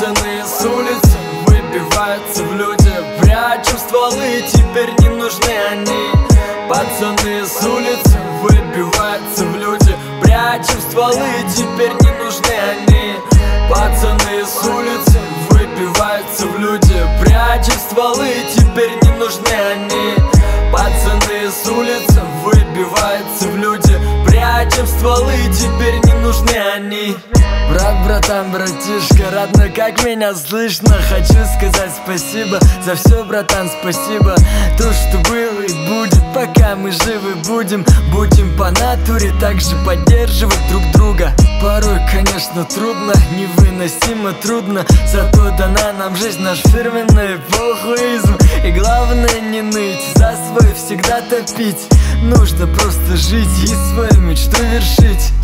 Пацаны с улицы выбиваются в люди, прячем стволы, теперь не нужны они. Пацаны с улицы выбиваются в люди, прячем стволы, теперь не нужны они. Пацаны с улицы выбиваются в люди, прячем стволы, теперь не нужны они. Пацаны с улицы выбиваются в люди, прячем стволы, теперь не нужны они. Брат, братан, братишка, родной, как меня слышно? Хочу сказать спасибо за все, братан, спасибо. То, что было и будет, пока мы живы будем. Будем по натуре также поддерживать друг друга. Порой, конечно, трудно, невыносимо трудно, зато дана нам жизнь, наш фирменный похуизм. И главное не ныть, за свой всегда топить. Нужно просто жить и свою мечту вершить.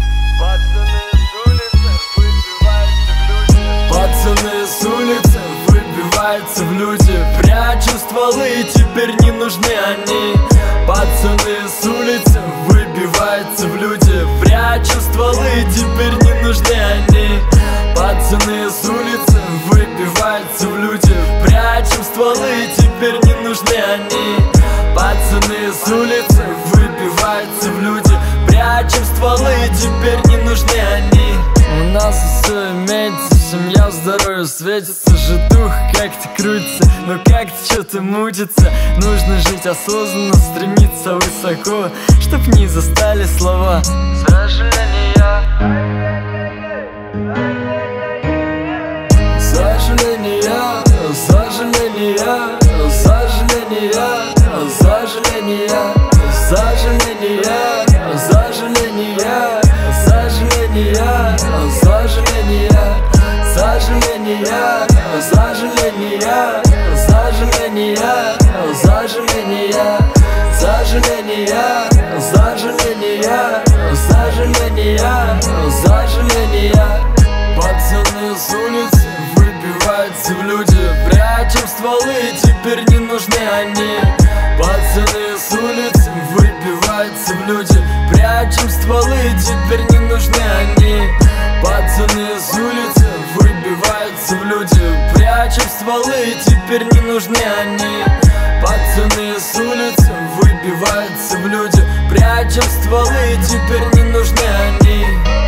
Пацаны с улицы выбиваются в люди, прячем стволы, теперь не нужны они. Пацаны с улицы выбиваются в люди, прячем стволы, теперь не нужны они. Пацаны с улицы выбиваются в люди, прячем стволы, теперь не нужны они. Пацаны с улицы выбиваются в люди, прячем стволы, теперь не нужны они. У нас все имеется, семья, здоровье светится, житух как-то крутится, но как-то что-то мутится. Нужно жить осознанно, стремиться высоко, чтоб не застали слова сожаления. Сожаления, сожаления, сожаления, сожаления, сожаления, сожаления, сожаления, сожаления, сожаления, сожаления, сожаления, сожаления, сожаления, сожаления, сожаления, сожаления. Пацаны с улицы выбиваются в люди, прячем стволы, теперь не нужны они. Пацаны с улицы выбиваются в люди, прячем стволы, теперь не нужны они. Пацаны с улицы выбиваются в люди, прячем стволы, теперь не нужны они. Пацаны с улицы выбиваются в люди, прячем стволы, теперь не нужны они.